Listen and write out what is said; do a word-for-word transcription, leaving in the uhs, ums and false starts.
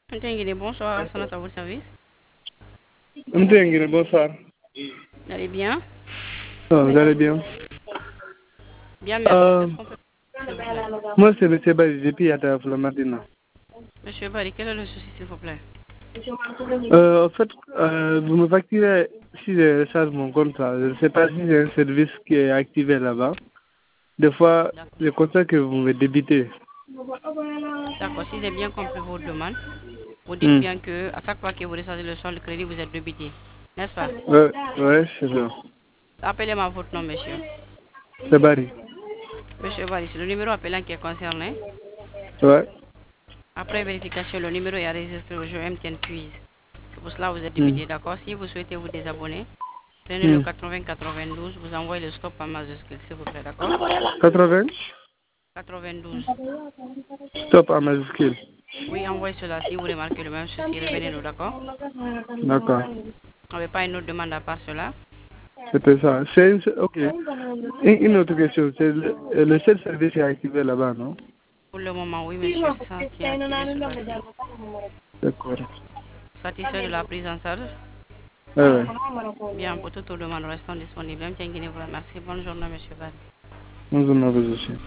Mtengine, bonsoir, ça à votre service. Mtengine, bonsoir. Vous allez bien? Ah, vous allez bien? Bien, merci. Euh, Qu'est-ce qu'on peut faire, s'il vous plaît? moi, c'est M. Badi, depuis Yata le matin. Monsieur Bari, quel est le souci, s'il vous plaît? Euh, en fait, euh, vous me facturez si je recharge mon contrat. Je ne sais pas si j'ai un service qui est activé là-bas. Des fois, D'accord. je constate que vous me débitez. D'accord, si j'ai bien compris votre demande, vous dites Hmm. bien que à chaque fois que vous recevez le solde de crédit, vous êtes débité, n'est-ce pas? Ouais, ouais, c'est ça. Appelez-moi votre nom, monsieur. C'est Bari. Monsieur Bari, c'est le numéro appelant qui est concerné. Ouais. Après vérification, le numéro est enregistré au jeu M T N Quiz. C'est pour cela que vous êtes Hmm. débité, d'accord? Si vous souhaitez vous désabonner, prenez le Hmm. quatre-vingts quatre-vingt-douze, vous envoyez le stop en majuscule, s'il vous plaît, d'accord? quatre-vingts quatre-vingt-douze. Stop en majuscule. Oui, envoyez cela. Si vous remarquez le même souci, revenez-nous, d'accord? D'accord. On n'avez pas une autre demande à part cela? C'était ça. C'est une... Ok. Une une autre question. C'est le, le seul service qui est activé là-bas, non? Pour le moment, oui, monsieur, c'est ça qui est activé ce fois-ci. D'accord. Satisfait de la prise en charge? Ouais, ouais. Bien, pour toute demande, restons disponibles. Merci, bonne journée, monsieur Bad. Nous en avons aussi.